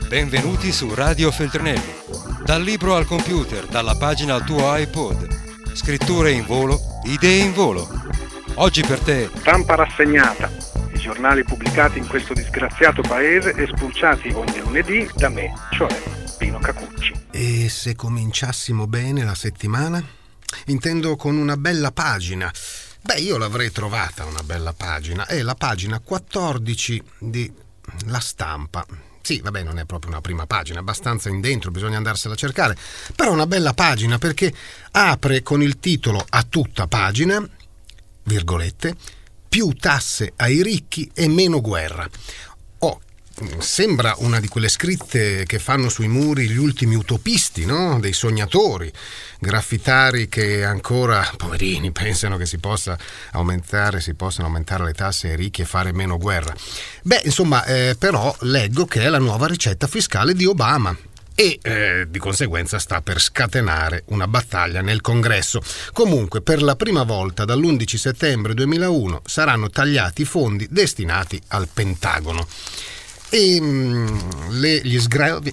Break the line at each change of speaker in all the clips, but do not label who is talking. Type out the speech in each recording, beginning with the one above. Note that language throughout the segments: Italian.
Benvenuti su Radio Feltrinelli. Dal libro al computer, dalla pagina al tuo iPod. Scritture in volo, idee in volo. Oggi per te.
Stampa rassegnata. I giornali pubblicati in questo disgraziato paese e spulciati ogni lunedì da me, cioè Pino Cacucci.
E se cominciassimo bene la settimana? Intendo con una bella pagina. Io l'avrei trovata una bella pagina. È la pagina 14 di La Stampa. Sì, non è proprio una prima pagina, abbastanza in dentro, bisogna andarsela a cercare. Però una bella pagina perché apre con il titolo a tutta pagina, virgolette, più tasse ai ricchi e meno guerra. Sembra una di quelle scritte che fanno sui muri gli ultimi utopisti, no? Dei sognatori, graffitari che ancora, poverini, pensano che si possano aumentare le tasse ai ricchi e fare meno guerra. Però leggo che è la nuova ricetta fiscale di Obama e di conseguenza sta per scatenare una battaglia nel Congresso. Comunque, per la prima volta dall'11 settembre 2001 saranno tagliati i fondi destinati al Pentagono. E gli sgravi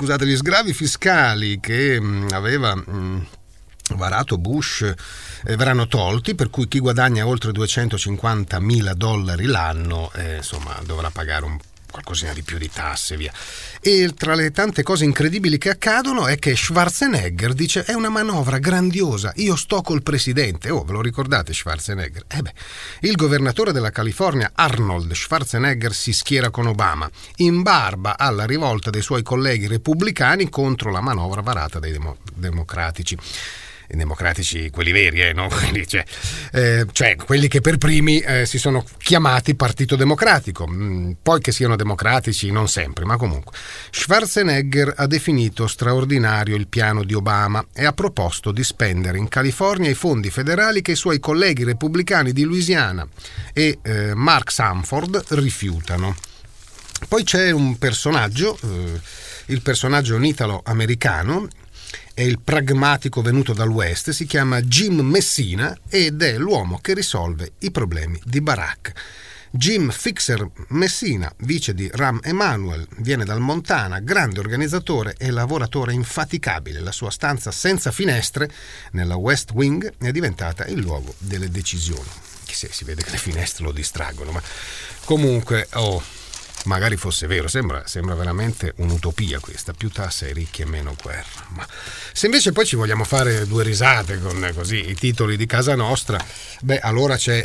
fiscali che aveva varato Bush verranno tolti, per cui chi guadagna oltre $250.000 l'anno dovrà pagare qualcosina di più di tasse, via. E tra le tante cose incredibili che accadono è che Schwarzenegger dice: è una manovra grandiosa, io sto col presidente. Ve lo ricordate Schwarzenegger? Il governatore della California Arnold Schwarzenegger si schiera con Obama, in barba alla rivolta dei suoi colleghi repubblicani contro la manovra varata dai democratici. I democratici, quelli veri, no? Cioè quelli che per primi si sono chiamati Partito Democratico, poi che siano democratici non sempre, ma comunque. Schwarzenegger ha definito straordinario il piano di Obama e ha proposto di spendere in California i fondi federali che i suoi colleghi repubblicani di Louisiana e Mark Sanford rifiutano. Poi c'è un personaggio, il personaggio è un italo-americano, è il pragmatico venuto dal West, si chiama Jim Messina ed è l'uomo che risolve i problemi di Barack. Jim Fixer Messina, vice di Rahm Emanuel, viene dal Montana, grande organizzatore e lavoratore infaticabile. La sua stanza senza finestre nella West Wing è diventata il luogo delle decisioni. Si vede che le finestre lo distraggono, ma comunque, magari fosse vero, sembra veramente un'utopia questa, più tasse ai ricchi e meno guerra. Ma se invece poi ci vogliamo fare due risate con così i titoli di casa nostra, allora c'è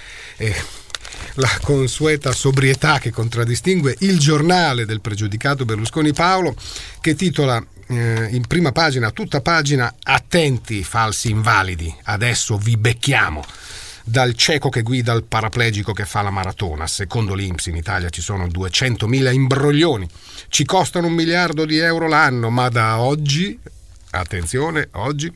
la consueta sobrietà che contraddistingue Il Giornale del pregiudicato Berlusconi Paolo, che titola in prima pagina, tutta pagina: attenti falsi invalidi, adesso vi becchiamo. Dal cieco che guida al paraplegico che fa la maratona. Secondo l'INPS in Italia ci sono 200.000 imbroglioni. Ci costano €1 miliardo l'anno, ma da oggi, attenzione, oggi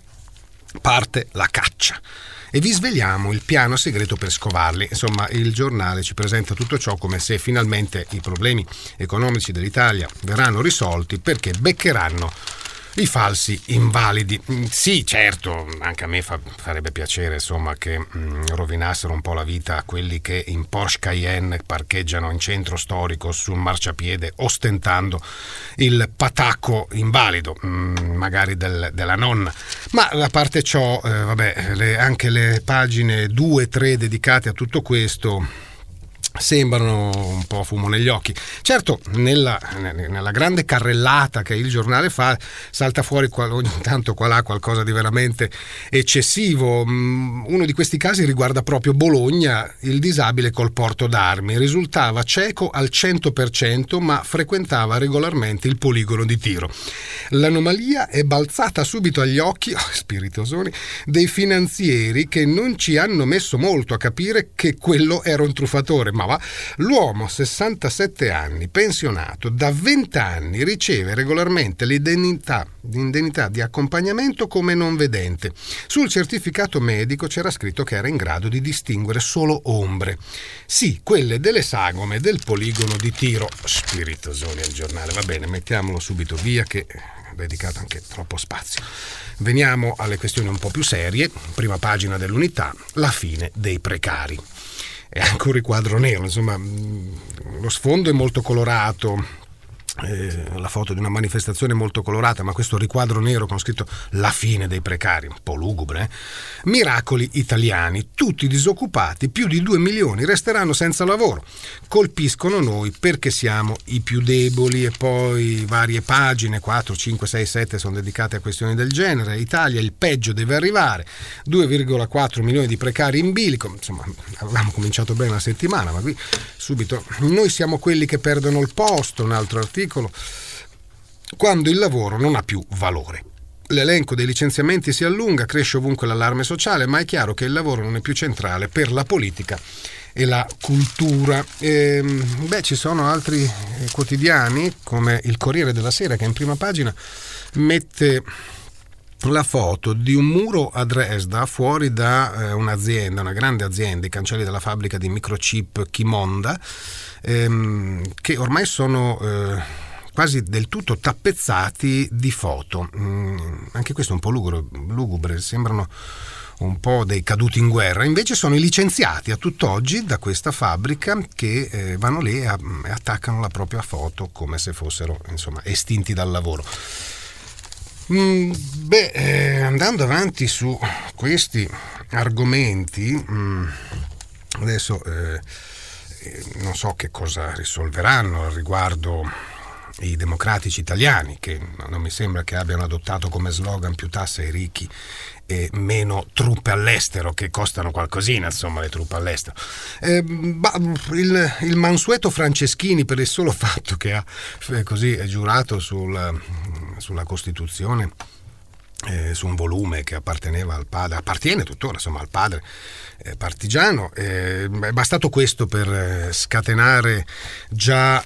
parte la caccia. E vi sveliamo il piano segreto per scovarli. Insomma, il giornale ci presenta tutto ciò come se finalmente i problemi economici dell'Italia verranno risolti perché beccheranno i falsi invalidi. Sì, certo, anche a me farebbe piacere che rovinassero un po' la vita a quelli che in Porsche Cayenne parcheggiano in centro storico sul marciapiede ostentando il patacco invalido, magari della nonna. Ma a parte ciò, anche le pagine 2 e 3 dedicate a tutto questo sembrano un po' fumo negli occhi. Certo, nella grande carrellata che il giornale fa salta fuori ogni tanto qualcosa di veramente eccessivo. Uno di questi casi riguarda proprio Bologna, il disabile col porto d'armi. Risultava cieco al 100%, ma frequentava regolarmente il poligono di tiro. L'anomalia è balzata subito agli occhi, spiritosoni, dei finanzieri che non ci hanno messo molto a capire che quello era un truffatore. Ma l'uomo, 67 anni, pensionato, da 20 anni riceve regolarmente l'indennità di accompagnamento come non vedente. Sul certificato medico c'era scritto che era in grado di distinguere solo ombre. Sì, quelle delle sagome del poligono di tiro. Spiritosoni al giornale. Va bene, mettiamolo subito via che è dedicato anche troppo spazio. Veniamo alle questioni un po' più serie. Prima pagina dell'Unità, la fine dei precari. È ancora il quadro nero, insomma, lo sfondo è molto colorato, la foto di una manifestazione molto colorata, ma questo riquadro nero con scritto "la fine dei precari", un po' lugubre. Miracoli italiani, tutti disoccupati, più di 2 milioni resteranno senza lavoro, colpiscono noi perché siamo i più deboli. E poi varie pagine, 4, 5, 6, 7 sono dedicate a questioni del genere. Italia, il peggio deve arrivare, 2,4 milioni di precari in bilico. Insomma, avevamo cominciato bene la settimana, ma qui subito noi siamo quelli che perdono il posto. Un altro articolo: quando il lavoro non ha più valore. L'elenco dei licenziamenti si allunga, cresce ovunque l'allarme sociale, ma è chiaro che il lavoro non è più centrale per la politica e la cultura. Ci sono altri quotidiani come il Corriere della Sera, che in prima pagina mette la foto di un muro a Dresda fuori da un'azienda, una grande azienda, i cancelli della fabbrica di microchip Qimonda, che ormai sono quasi del tutto tappezzati di foto. Anche questo è un po' lugubre, sembrano un po' dei caduti in guerra. Invece sono i licenziati a tutt'oggi da questa fabbrica che vanno lì e attaccano la propria foto come se fossero, insomma, estinti dal lavoro. Andando avanti su questi argomenti, adesso non so che cosa risolveranno al riguardo i democratici italiani, che non mi sembra che abbiano adottato come slogan più tasse ai ricchi e meno truppe all'estero, che costano qualcosina, insomma, le truppe all'estero. Il mansueto Franceschini, per il solo fatto che ha così giurato sulla Costituzione, su un volume che apparteneva al padre, appartiene tuttora, insomma, al padre partigiano, è bastato questo per scatenare già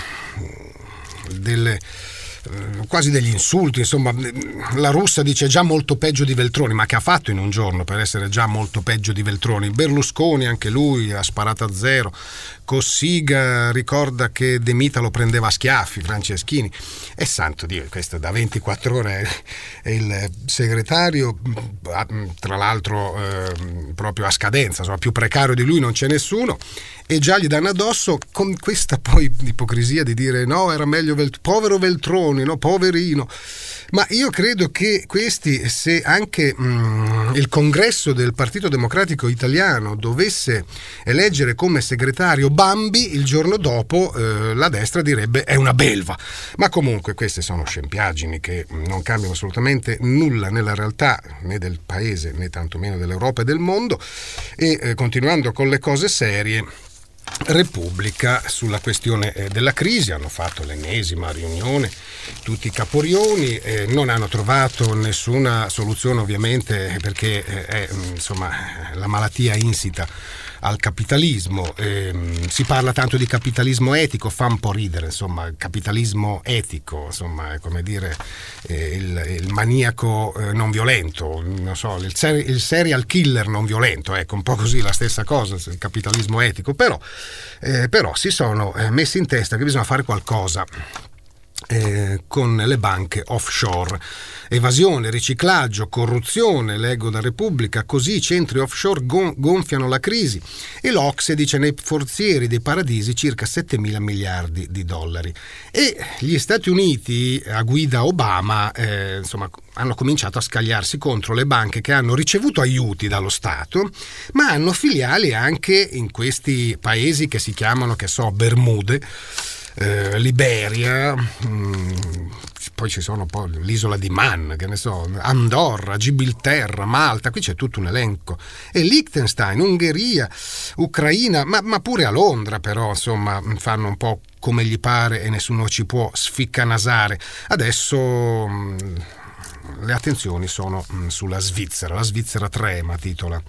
quasi degli insulti. Insomma, la Russa dice già molto peggio di Veltroni, ma che ha fatto in un giorno per essere già molto peggio di Veltroni? Berlusconi, anche lui ha sparato a zero. Cossiga ricorda che De Mita lo prendeva a schiaffi, Franceschini. E santo Dio, questo da 24 ore è il segretario, tra l'altro proprio a scadenza, insomma, più precario di lui non c'è nessuno, e già gli danno addosso, con questa poi ipocrisia di dire no, era meglio povero Veltroni, no, poverino. Ma io credo che questi, se anche il congresso del Partito Democratico Italiano dovesse eleggere come segretario Bambi, il giorno dopo la destra direbbe è una belva. Ma comunque queste sono scempiaggini che non cambiano assolutamente nulla nella realtà né del paese né tantomeno dell'Europa e del mondo. E continuando con le cose serie, Repubblica sulla questione della crisi, hanno fatto l'ennesima riunione tutti i caporioni, non hanno trovato nessuna soluzione, ovviamente, perché è insomma la malattia insita al capitalismo. Si parla tanto di capitalismo etico, fa un po' ridere, insomma, capitalismo etico, insomma, è come dire il maniaco non violento, non so, il serial killer non violento, ecco, un po' così la stessa cosa, il capitalismo etico. Però si sono messi in testa che bisogna fare qualcosa con le banche offshore. Evasione, riciclaggio, corruzione, leggo da Repubblica, così i centri offshore gonfiano la crisi, e l'Ocse dice nei forzieri dei paradisi circa 7.000 miliardi di dollari. E gli Stati Uniti a guida Obama insomma hanno cominciato a scagliarsi contro le banche che hanno ricevuto aiuti dallo Stato, ma hanno filiali anche in questi paesi che si chiamano, che so, Bermude, Liberia, poi ci sono poi l'isola di Man, che ne so, Andorra, Gibilterra, Malta, qui c'è tutto un elenco, e Liechtenstein, Ungheria, Ucraina, ma pure a Londra, però insomma fanno un po' come gli pare e nessuno ci può sficcanasare. Adesso le attenzioni sono sulla Svizzera. La Svizzera trema, titola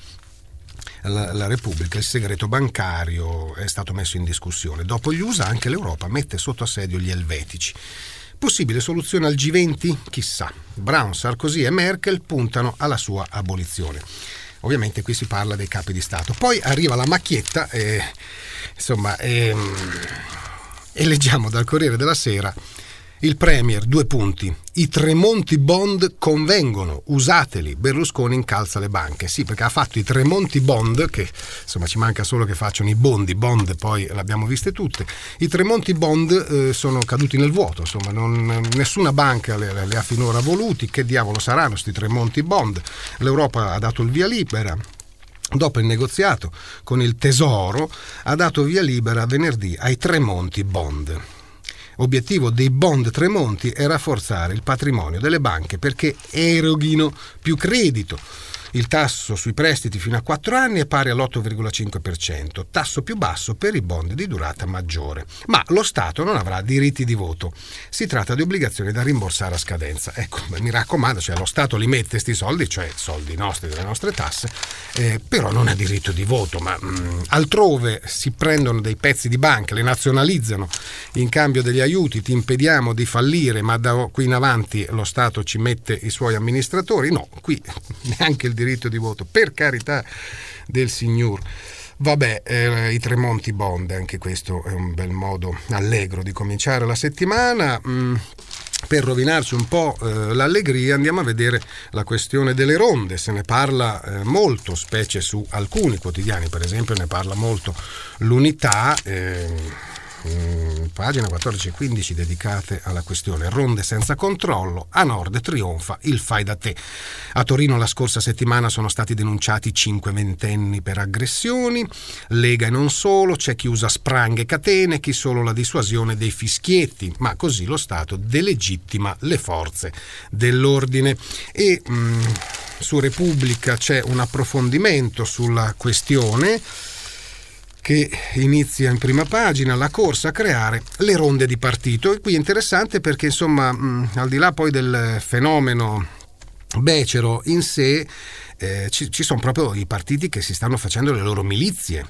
la Repubblica. Il segreto bancario è stato messo in discussione. Dopo gli USA anche l'Europa mette sotto assedio gli elvetici. Possibile soluzione al G20? Chissà. Brown, Sarkozy e Merkel puntano alla sua abolizione. Ovviamente qui si parla dei capi di Stato. Poi arriva la macchietta e leggiamo dal Corriere della Sera Il Premier, 2 punti. I Tremonti Bond convengono, usateli. Berlusconi incalza le banche. Sì, perché ha fatto i Tremonti Bond, che insomma ci manca solo che facciano i bond poi l'abbiamo viste tutte. I Tremonti Bond sono caduti nel vuoto, insomma, nessuna banca le ha finora voluti. Che diavolo saranno sti Tremonti Bond? L'Europa ha dato il via libera. Dopo il negoziato con il Tesoro ha dato via libera venerdì ai Tremonti Bond. Obiettivo dei bond Tremonti è rafforzare il patrimonio delle banche perché eroghino più credito. Il tasso sui prestiti fino a 4 anni è pari all'8,5%, tasso più basso per i bond di durata maggiore. Ma lo Stato non avrà diritti di voto. Si tratta di obbligazioni da rimborsare a scadenza. Ecco, mi raccomando, cioè lo Stato li mette sti soldi, cioè soldi nostri, delle nostre tasse, però non ha diritto di voto. Ma altrove si prendono dei pezzi di banche, le nazionalizzano in cambio degli aiuti, ti impediamo di fallire, ma da qui in avanti lo Stato ci mette i suoi amministratori. No, qui neanche il diritto di voto, per carità del Signor. Vabbè, i Tremonti Bond, anche questo è un bel modo allegro di cominciare la settimana. Per rovinarci un po' l'allegria, andiamo a vedere la questione delle ronde. Se ne parla molto, specie su alcuni quotidiani, per esempio ne parla molto l'Unità, pagina 14 e 15 dedicate alla questione ronde senza controllo. A nord trionfa il fai da te. A Torino la scorsa settimana sono stati denunciati 5 ventenni per aggressioni. Lega e non solo, c'è chi usa spranghe e catene, chi solo la dissuasione dei fischietti, ma così lo Stato delegittima le forze dell'ordine. E su Repubblica c'è un approfondimento sulla questione che inizia in prima pagina, la corsa a creare le ronde di partito. E qui è interessante perché insomma al di là poi del fenomeno becero in sé, ci sono proprio i partiti che si stanno facendo le loro milizie.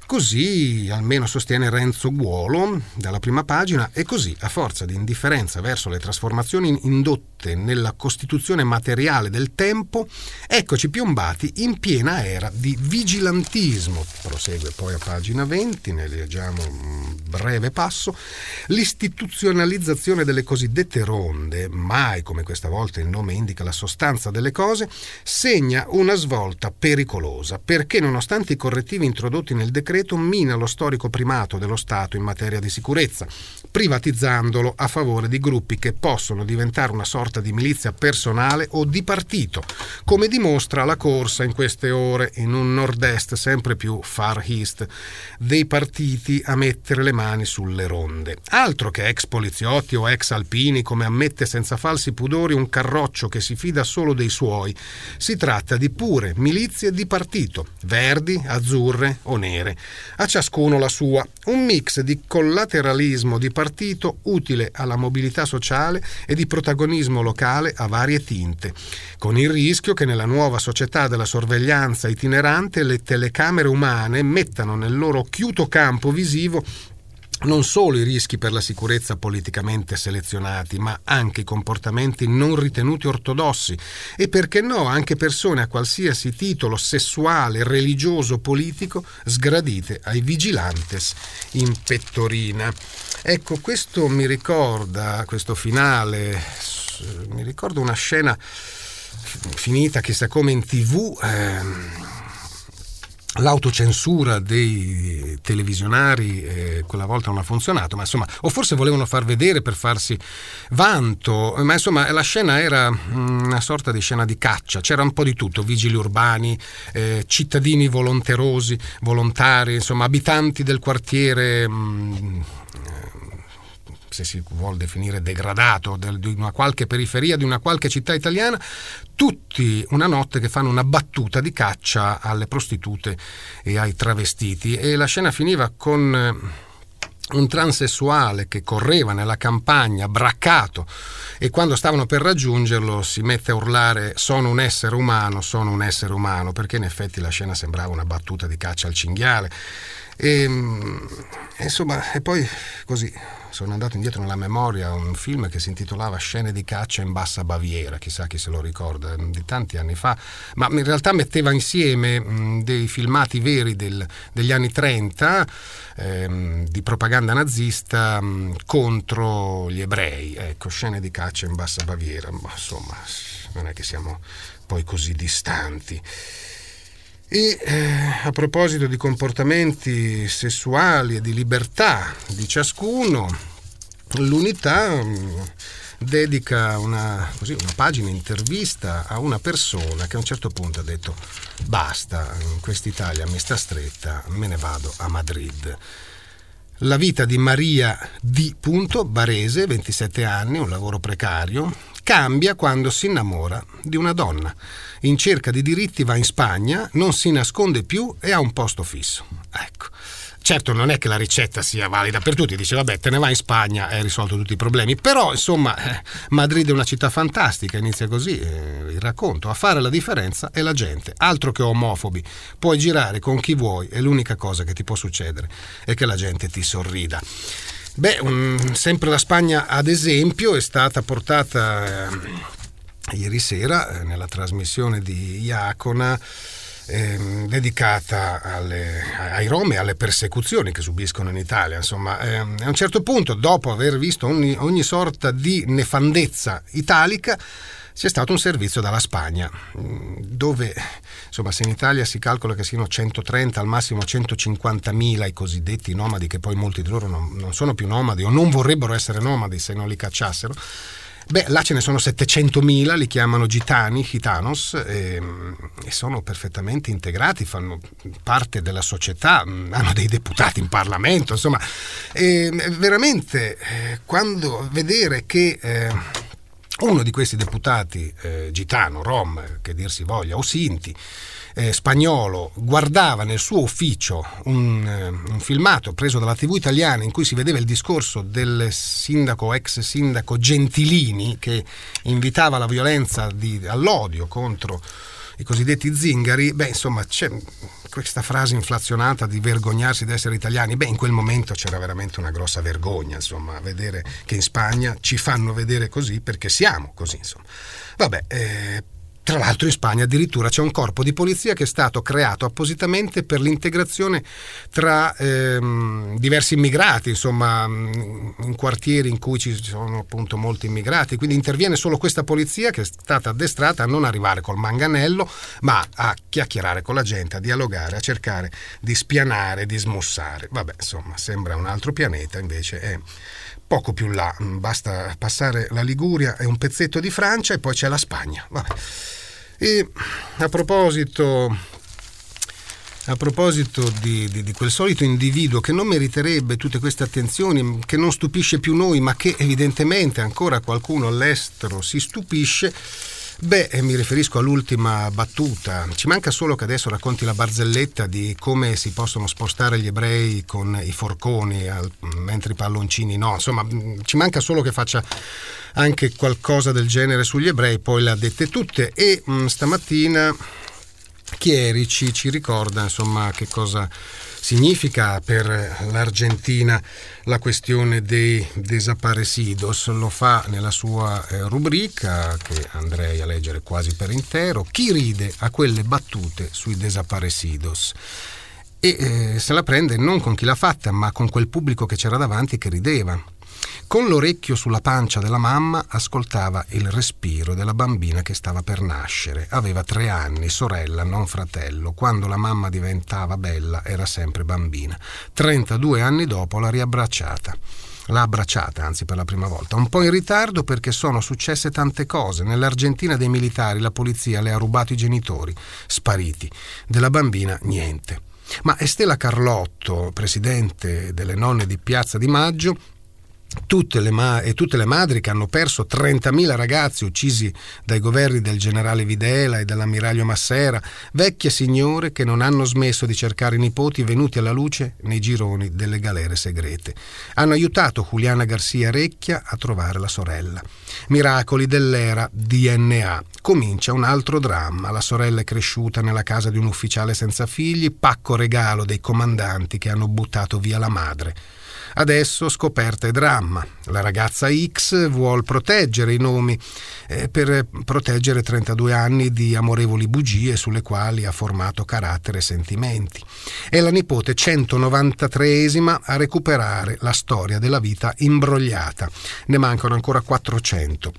Così almeno sostiene Renzo Guolo dalla prima pagina, e così a forza di indifferenza verso le trasformazioni indotte nella costituzione materiale del tempo, eccoci piombati in piena era di vigilantismo. Prosegue poi a pagina 20, ne leggiamo un breve passo. L'istituzionalizzazione delle cosiddette ronde, mai come questa volta il nome indica la sostanza delle cose, segna una svolta pericolosa, perché nonostante i correttivi introdotti nel decreto mina lo storico primato dello Stato in materia di sicurezza, privatizzandolo a favore di gruppi che possono diventare una sorta di milizia personale o di partito, come dimostra la corsa in queste ore in un nord-est sempre più far east dei partiti a mettere le mani sulle ronde. Altro che ex poliziotti o ex alpini, come ammette senza falsi pudori un Carroccio che si fida solo dei suoi. Si tratta di pure milizie di partito, verdi, azzurre o nere. A ciascuno la sua, un mix di collateralismo di partito utile alla mobilità sociale e di protagonismo locale a varie tinte, con il rischio che nella nuova società della sorveglianza itinerante le telecamere umane mettano nel loro occhiuto campo visivo non solo i rischi per la sicurezza politicamente selezionati, ma anche i comportamenti non ritenuti ortodossi e, perché no, anche persone a qualsiasi titolo sessuale, religioso, politico sgradite ai vigilantes in pettorina. Ecco, questo mi ricorda, questo finale, mi ricorda una scena finita chissà come in TV, l'autocensura dei televisionari quella volta non ha funzionato, ma insomma, o forse volevano far vedere per farsi vanto, ma insomma la scena era una sorta di scena di caccia, c'era un po' di tutto, vigili urbani, cittadini volontari, insomma abitanti del quartiere, se si vuol definire degradato, di una qualche periferia, di una qualche città italiana, tutti una notte che fanno una battuta di caccia alle prostitute e ai travestiti, e la scena finiva con un transessuale che correva nella campagna braccato e quando stavano per raggiungerlo si mette a urlare sono un essere umano, perché in effetti la scena sembrava una battuta di caccia al cinghiale. insomma, e poi così sono andato indietro nella memoria a un film che si intitolava Scene di caccia in Bassa Baviera, chissà chi se lo ricorda, di tanti anni fa, ma in realtà metteva insieme dei filmati veri degli anni 30 di propaganda nazista contro gli ebrei. Ecco, Scene di caccia in Bassa Baviera, ma insomma non è che siamo poi così distanti. E a proposito di comportamenti sessuali e di libertà di ciascuno, l'Unità dedica una pagina intervista a una persona che a un certo punto ha detto: basta, quest'Italia mi sta stretta, me ne vado a Madrid. La vita di Maria D. Barese, 27 anni, un lavoro precario, cambia quando si innamora di una donna. In cerca di diritti va in Spagna, non si nasconde più e ha un posto fisso. Ecco. Certo, non è che la ricetta sia valida per tutti, dice vabbè, te ne vai in Spagna e hai risolto tutti i problemi, però insomma Madrid è una città fantastica, inizia così il racconto: a fare la differenza è la gente, altro che omofobi, puoi girare con chi vuoi e l'unica cosa che ti può succedere è che la gente ti sorrida. Sempre la Spagna ad esempio è stata portata ieri sera nella trasmissione di Iacona, dedicata ai Rom e alle persecuzioni che subiscono in Italia. Insomma, a un certo punto, dopo aver visto ogni sorta di nefandezza italica, c'è stato un servizio dalla Spagna, dove insomma, se in Italia si calcola che siano 130 al massimo 150.000 i cosiddetti nomadi, che poi molti di loro non sono più nomadi o non vorrebbero essere nomadi se non li cacciassero, là ce ne sono 700.000, li chiamano gitanos, e sono perfettamente integrati, fanno parte della società, hanno dei deputati in Parlamento, insomma, veramente quando vedere che uno di questi deputati gitano, rom, che dir si voglia, o sinti, spagnolo, guardava nel suo ufficio un filmato preso dalla TV italiana in cui si vedeva il discorso del ex sindaco Gentilini, che invitava alla violenza, all'odio contro i cosiddetti zingari. Insomma, c'è questa frase inflazionata di vergognarsi di essere italiani. In quel momento c'era veramente una grossa vergogna, insomma, vedere che in Spagna ci fanno vedere così perché siamo così, insomma. Tra l'altro in Spagna addirittura c'è un corpo di polizia che è stato creato appositamente per l'integrazione tra diversi immigrati, insomma, in quartieri in cui ci sono appunto molti immigrati, quindi interviene solo questa polizia che è stata addestrata a non arrivare col manganello, ma a chiacchierare con la gente, a dialogare, a cercare di spianare, di smussare. Insomma, sembra un altro pianeta, invece è poco più là, basta passare la Liguria e un pezzetto di Francia e poi c'è la Spagna. E a proposito di quel solito individuo che non meriterebbe tutte queste attenzioni, che non stupisce più noi, ma che evidentemente ancora qualcuno all'estero si stupisce, mi riferisco all'ultima battuta. Ci manca solo che adesso racconti la barzelletta di come si possono spostare gli ebrei con i forconi mentre i palloncini no. Insomma, ci manca solo che faccia anche qualcosa del genere sugli ebrei, poi le ha dette tutte. E stamattina Chierici ci ricorda, insomma, che cosa significa per l'Argentina la questione dei desaparecidos. Lo fa nella sua rubrica, che andrei a leggere quasi per intero: chi ride a quelle battute sui desaparecidos. E se la prende non con chi l'ha fatta, ma con quel pubblico che c'era davanti che rideva. Con l'orecchio sulla pancia della mamma ascoltava il respiro della bambina che stava per nascere. Aveva 3 anni, sorella, non fratello. Quando la mamma diventava bella era sempre bambina. 32 anni dopo l'ha riabbracciata. L'ha abbracciata, anzi, per la prima volta. Un po' in ritardo perché sono successe tante cose. Nell'Argentina dei militari la polizia le ha rubato i genitori, spariti. Della bambina niente. Ma Estela Carlotto, presidente delle nonne di Piazza di Maggio, tutte le madri che hanno perso 30.000 ragazzi uccisi dai governi del generale Videla e dell'ammiraglio Massera, vecchie signore che non hanno smesso di cercare i nipoti venuti alla luce nei gironi delle galere segrete. Hanno aiutato Juliana Garcia Recchia a trovare la sorella. Miracoli dell'era DNA. Comincia un altro dramma. La sorella è cresciuta nella casa di un ufficiale senza figli, pacco regalo dei comandanti che hanno buttato via la madre. Adesso scoperta e dramma. La ragazza X vuol proteggere i nomi per proteggere 32 anni di amorevoli bugie sulle quali ha formato carattere e sentimenti. È la nipote 193esima a recuperare la storia della vita imbrogliata. Ne mancano ancora 400.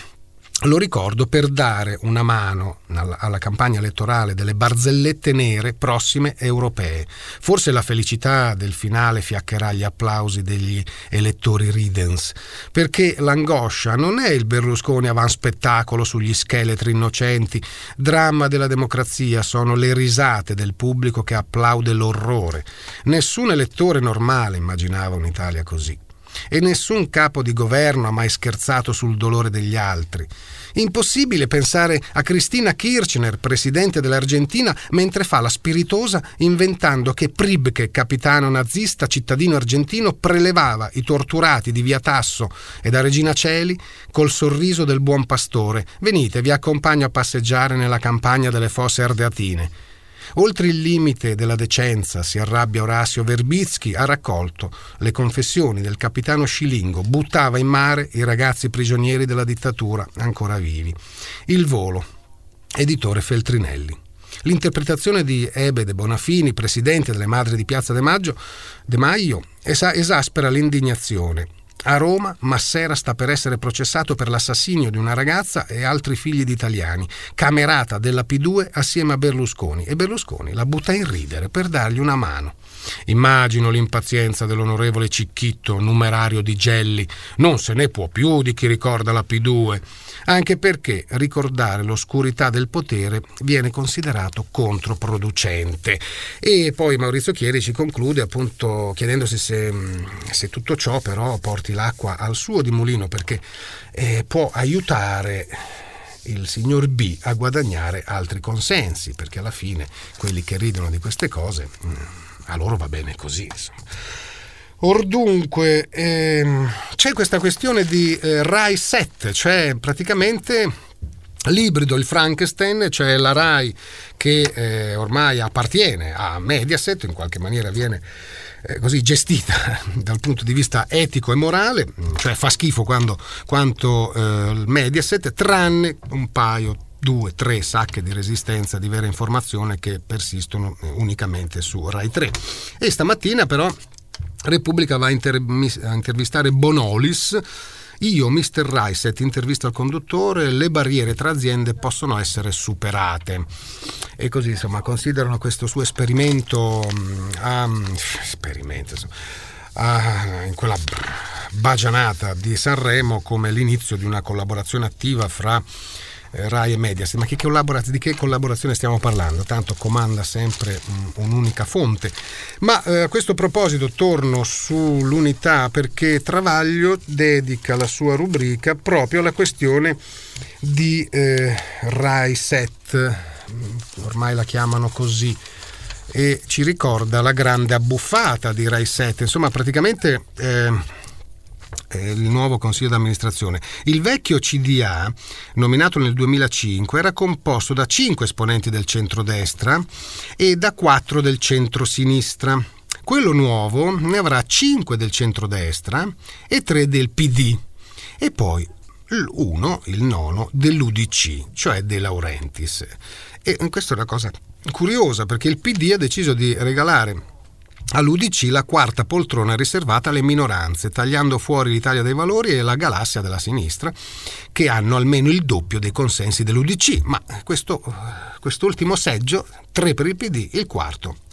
Lo ricordo per dare una mano alla campagna elettorale delle barzellette nere prossime europee. Forse la felicità del finale fiaccherà gli applausi degli elettori ridens, perché l'angoscia non è il Berlusconi avanspettacolo sugli scheletri innocenti. Dramma della democrazia sono le risate del pubblico che applaude l'orrore. Nessun elettore normale immaginava un'Italia così. E nessun capo di governo ha mai scherzato sul dolore degli altri. Impossibile pensare a Cristina Kirchner, presidente dell'Argentina, mentre fa la spiritosa inventando che Pribke, capitano nazista cittadino argentino, prelevava i torturati di via Tasso e da Regina Coeli col sorriso del buon pastore. Venite, vi accompagno a passeggiare nella campagna delle Fosse Ardeatine. Oltre il limite della decenza, si arrabbia Orazio Verbitsky, ha raccolto le confessioni del capitano Scilingo, buttava in mare i ragazzi prigionieri della dittatura ancora vivi. Il volo, editore Feltrinelli. L'interpretazione di Ebede Bonafini, presidente delle Madri di Piazza De Maio, esaspera l'indignazione. A Roma, Massera sta per essere processato per l'assassinio di una ragazza e altri figli di italiani, camerata della P2 assieme a Berlusconi, e Berlusconi la butta in ridere per dargli una mano. Immagino l'impazienza dell'onorevole Cicchitto, numerario di Gelli. Non se ne può più di chi ricorda la P2, anche perché ricordare l'oscurità del potere viene considerato controproducente. E poi Maurizio Chierici conclude appunto chiedendosi se tutto ciò però porti l'acqua al suo di mulino, perché può aiutare il signor B a guadagnare altri consensi, perché alla fine quelli che ridono di queste cose a loro va bene così, insomma. Ordunque c'è questa questione di Rai 7, cioè praticamente l'ibrido, il Frankenstein, cioè la Rai che ormai appartiene a Mediaset, in qualche maniera viene così gestita dal punto di vista etico e morale, cioè fa schifo quanto il Mediaset, tranne un paio, 2-3 sacche di resistenza di vera informazione che persistono unicamente su Rai 3. E stamattina però Repubblica va a intervistare Bonolis. Io, Mr. Raiset, intervista al conduttore, le barriere tra aziende possono essere superate. E così, insomma, considerano questo suo esperimento in quella bagianata di Sanremo come l'inizio di una collaborazione attiva fra Rai e Mediaset. Ma di che collaborazione stiamo parlando? Tanto comanda sempre un'unica fonte. Ma a questo proposito torno sull'Unità, perché Travaglio dedica la sua rubrica proprio alla questione di Rai 7, ormai la chiamano così, e ci ricorda la grande abbuffata di Rai 7. Insomma, praticamente il nuovo consiglio d'amministrazione. Il vecchio CDA, nominato nel 2005, era composto da 5 esponenti del centrodestra e da 4 del centrosinistra. Quello nuovo ne avrà 5 del centrodestra e 3 del PD, e poi il nono dell'UDC, cioè De Laurentiis. E questa è una cosa curiosa, perché il PD ha deciso di regalare all'UDC la quarta poltrona riservata alle minoranze, tagliando fuori l'Italia dei Valori e la galassia della sinistra, che hanno almeno il doppio dei consensi dell'UDC. Ma quest'ultimo seggio, 3 per il PD, il quarto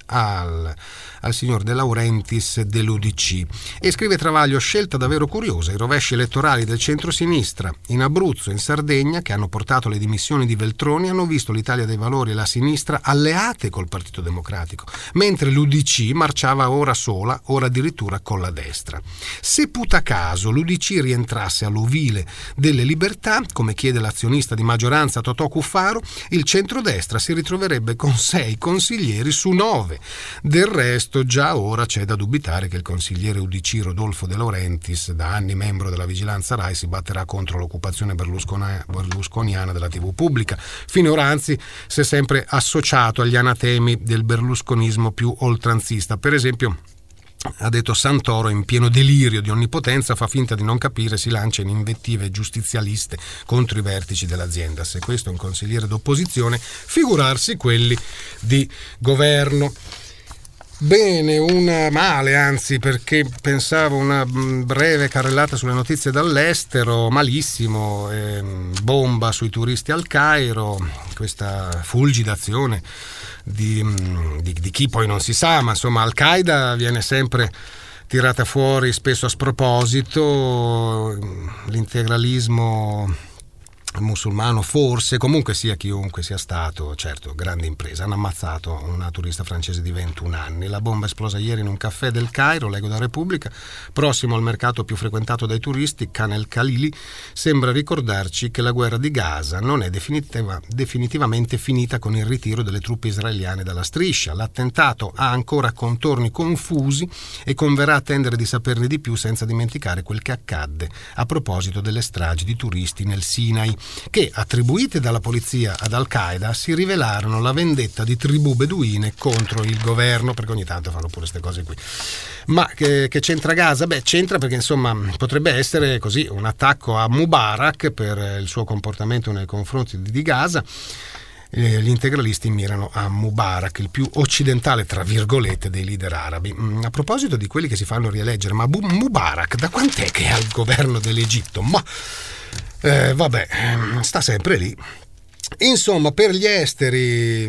al signor De Laurentiis dell'UDC. E scrive Travaglio: scelta davvero curiosa, i rovesci elettorali del centro-sinistra in Abruzzo e in Sardegna, che hanno portato le dimissioni di Veltroni, hanno visto l'Italia dei Valori e la sinistra alleate col Partito Democratico, mentre l'UDC marciava ora sola, ora addirittura con la destra. Se puta caso l'UDC rientrasse all'ovile delle libertà, come chiede l'azionista di maggioranza Totò Cuffaro, il centrodestra si ritroverebbe con 6 consiglieri su 9. Del resto già ora c'è da dubitare che il consigliere UDC Rodolfo De Laurentiis, da anni membro della vigilanza Rai, si batterà contro l'occupazione berlusconiana della TV pubblica. Finora anzi si è sempre associato agli anatemi del berlusconismo più oltranzista. Per esempio, ha detto Santoro, in pieno delirio di onnipotenza, fa finta di non capire, si lancia in invettive giustizialiste contro i vertici dell'azienda. Se questo è un consigliere d'opposizione, figurarsi quelli di governo. Bene, una male anzi, perché pensavo una breve carrellata sulle notizie dall'estero, malissimo, bomba sui turisti al Cairo, questa fulgida azione di chi poi non si sa, ma insomma Al-Qaeda viene sempre tirata fuori spesso a sproposito, l'integralismo musulmano forse, comunque sia chiunque sia stato, certo, grande impresa. Hanno ammazzato una turista francese di 21 anni. La bomba esplosa ieri in un caffè del Cairo, leggo da Repubblica, prossimo al mercato più frequentato dai turisti, Khan el Khalili, sembra ricordarci che la guerra di Gaza non è definitivamente finita con il ritiro delle truppe israeliane dalla striscia. L'attentato ha ancora contorni confusi e converrà attendere di saperne di più, senza dimenticare quel che accadde a proposito delle stragi di turisti nel Sinai, che, attribuite dalla polizia ad Al-Qaeda, si rivelarono la vendetta di tribù beduine contro il governo, perché ogni tanto fanno pure queste cose qui. Ma che c'entra Gaza? Beh, c'entra perché insomma potrebbe essere così un attacco a Mubarak per il suo comportamento nei confronti di Gaza. Gli integralisti mirano a Mubarak, il più occidentale tra virgolette dei leader arabi. A proposito di quelli che si fanno rieleggere, ma Mubarak da quant'è che è al governo dell'Egitto? Ma vabbè, sta sempre lì. Insomma, per gli esteri,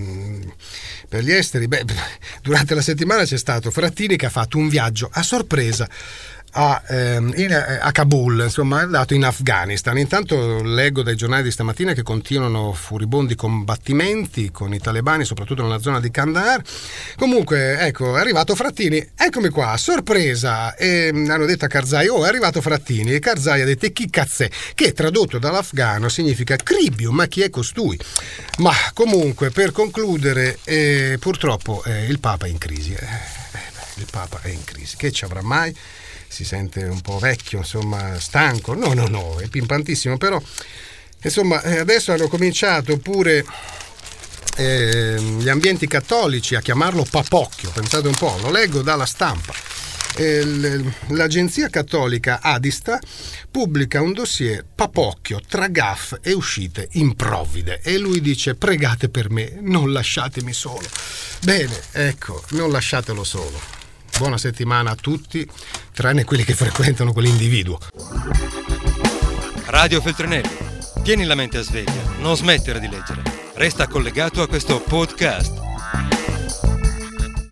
beh, durante la settimana c'è stato Frattini che ha fatto un viaggio a sorpresa a Kabul, insomma è andato in Afghanistan. Intanto leggo dai giornali di stamattina che continuano furibondi combattimenti con i talebani, soprattutto nella zona di Kandahar. Comunque, ecco, è arrivato Frattini, eccomi qua, sorpresa, e hanno detto a Karzai: oh, è arrivato Frattini, e Karzai ha detto: e chi cazzè? Che tradotto dall'afgano significa cribio, ma chi è costui? Ma comunque, per concludere, purtroppo il Papa è in crisi. Il Papa è in crisi, che ci avrà mai? Si sente un po' vecchio, insomma, stanco. No, è pimpantissimo, però insomma adesso hanno cominciato pure gli ambienti cattolici a chiamarlo papocchio. Pensate un po', lo leggo dalla stampa. L'agenzia cattolica Adista pubblica un dossier papocchio tra gaffe e uscite improvvide, e lui dice: pregate per me, non lasciatemi solo. Bene, ecco, non lasciatelo solo. Buona settimana a tutti, tranne quelli che frequentano quell'individuo.
Radio Feltrinelli, tieni la mente a sveglia, non smettere di leggere. Resta collegato a questo podcast.